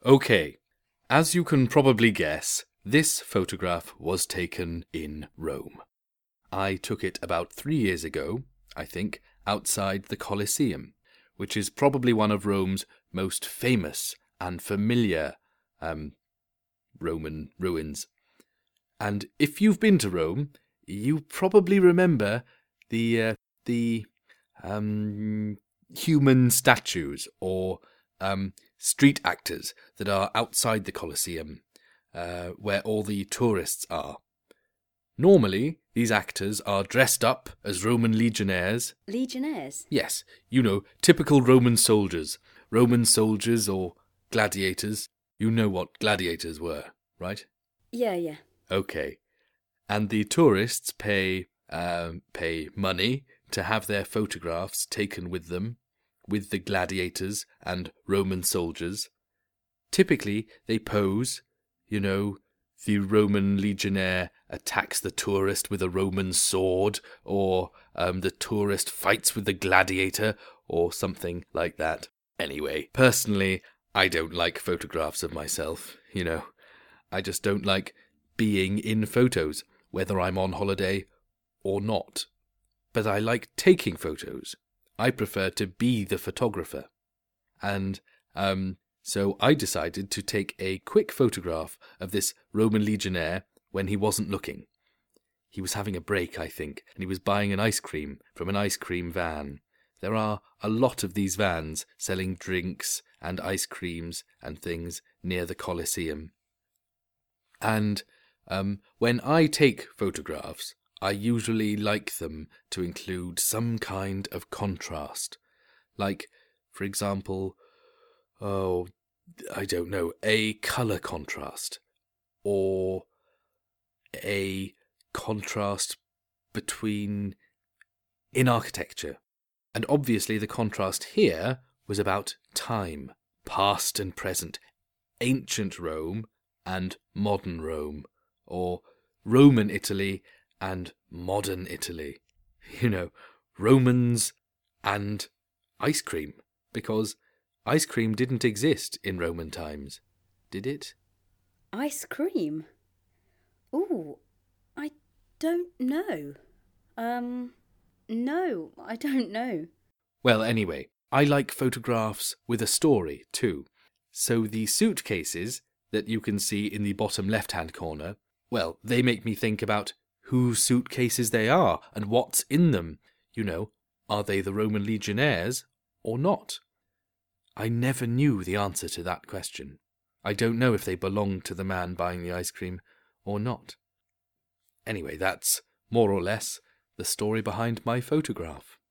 Okay, as you can probably guess, this photograph was taken in Rome. I took it about 3 years ago, I think, outside the Colosseum, which is probably one of Rome's most famous and familiar Roman ruins. And if you've been to Rome, you probably remember the human statues or street actors that are outside the Colosseum, where all the tourists are. Normally, these actors are dressed up as Roman legionnaires. Legionnaires? Yes, typical Roman soldiers. Roman soldiers or gladiators. You know what gladiators were, right? Yeah. Okay. And the tourists pay money to have their photographs taken with them, with the gladiators and Roman soldiers. Typically, they pose, the Roman legionnaire attacks the tourist with a Roman sword, or the tourist fights with the gladiator, or something like that. Anyway, personally, I don't like photographs of myself, I just don't like being in photos, whether I'm on holiday or not. But I like taking photos. I prefer to be the photographer. And so I decided to take a quick photograph of this Roman legionnaire when he wasn't looking. He was having a break, I think, and he was buying an ice cream from an ice cream van. There are a lot of these vans selling drinks and ice creams and things near the Colosseum. And when I take photographs, I usually like them to include some kind of contrast. Like, for example, a colour contrast, or a contrast in architecture. And obviously the contrast here was about time, past and present, ancient Rome and modern Rome, or Roman Italy and modern Italy. Romans and ice cream, because ice cream didn't exist in Roman times, did it? Ice cream? Ooh, I don't know. No, I don't know. Well, anyway, I like photographs with a story too. So the suitcases that you can see in the bottom left-hand corner, well, they make me think about whose suitcases they are and what's in them. Are they the Roman legionnaires or not? I never knew the answer to that question. I don't know if they belonged to the man buying the ice cream or not. Anyway, that's more or less the story behind my photograph.